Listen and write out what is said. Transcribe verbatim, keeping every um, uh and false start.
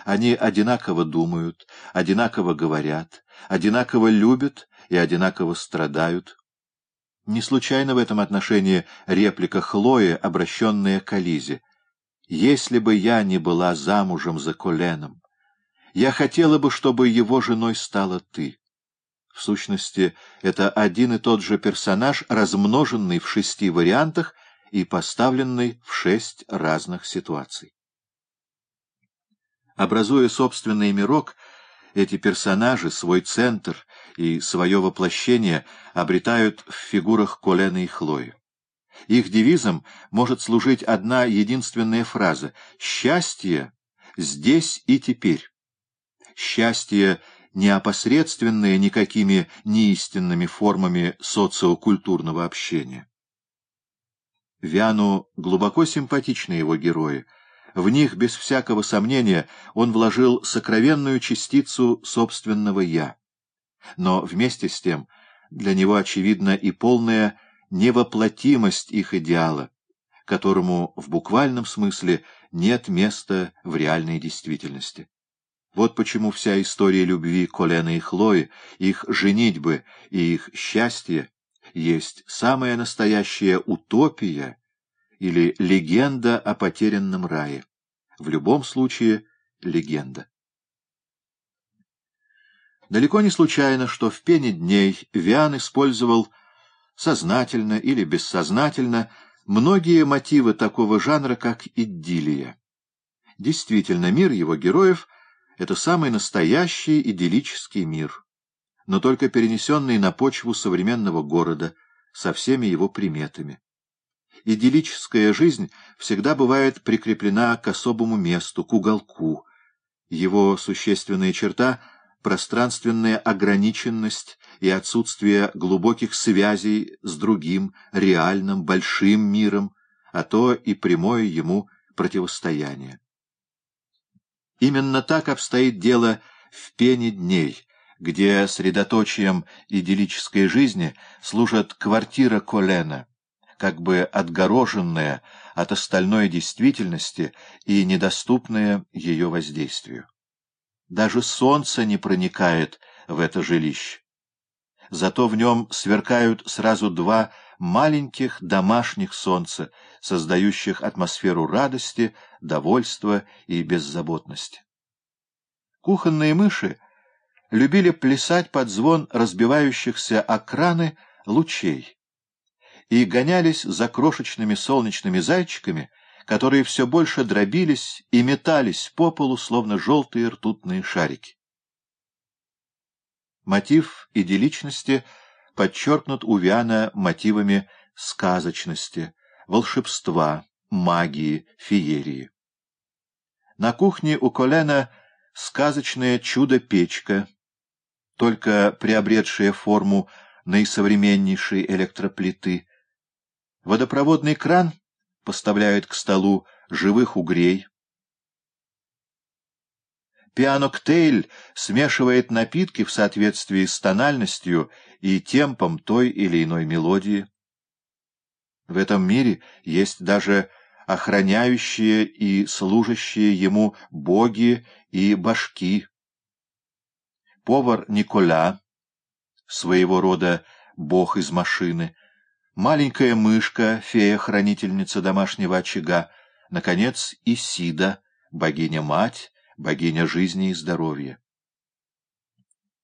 Они одинаково думают, одинаково говорят, одинаково любят и одинаково страдают. Не случайно в этом отношении реплика Хлои, обращенная к Элизе. «Если бы я не была замужем за Коленом, я хотела бы, чтобы его женой стала ты». В сущности, это один и тот же персонаж, размноженный в шести вариантах и поставленный в шесть разных ситуаций. Образуя собственный мирок, эти персонажи, свой центр и свое воплощение обретают в фигурах Колена и Хлои. Их девизом может служить одна единственная фраза «Счастье здесь и теперь». Счастье, не опосредственное никакими неистинными формами социокультурного общения. Виану глубоко симпатичны его герои. В них, без всякого сомнения, он вложил сокровенную частицу собственного «я». Но вместе с тем для него очевидна и полная невоплотимость их идеала, которому в буквальном смысле нет места в реальной действительности. Вот почему вся история любви Колена и Хлои, их женитьбы и их счастье есть самая настоящая утопия или легенда о потерянном рае. В любом случае, легенда. Далеко не случайно, что в «Пене дней» Виан использовал сознательно или бессознательно многие мотивы такого жанра, как идиллия. Действительно, мир его героев — это самый настоящий идиллический мир, но только перенесенный на почву современного города со всеми его приметами. Идиллическая жизнь всегда бывает прикреплена к особому месту, к уголку. Его существенная черта — пространственная ограниченность и отсутствие глубоких связей с другим, реальным, большим миром, а то и прямое ему противостояние. Именно так обстоит дело в «Пене дней», где средоточием идиллической жизни служит квартира Колена, как бы отгороженная от остальной действительности и недоступная ее воздействию. Даже солнце не проникает в это жилище. Зато в нем сверкают сразу два маленьких домашних солнца, создающих атмосферу радости, довольства и беззаботности. Кухонные мыши любили плясать под звон разбивающихся о краны лучей и гонялись за крошечными солнечными зайчиками, которые все больше дробились и метались по полу, словно желтые ртутные шарики. Мотив идилличности подчеркнут у Виана мотивами сказочности, волшебства, магии, феерии. На кухне у Колена сказочное чудо-печка, только приобретшая форму наисовременнейшей электроплиты. Водопроводный кран поставляет к столу живых угрей. Пиано-коктейль смешивает напитки в соответствии с тональностью и темпом той или иной мелодии. В этом мире есть даже охраняющие и служащие ему боги и башки. Повар Николя, своего рода бог из машины, маленькая мышка, фея-хранительница домашнего очага, наконец, Исида, богиня-мать, богиня жизни и здоровья.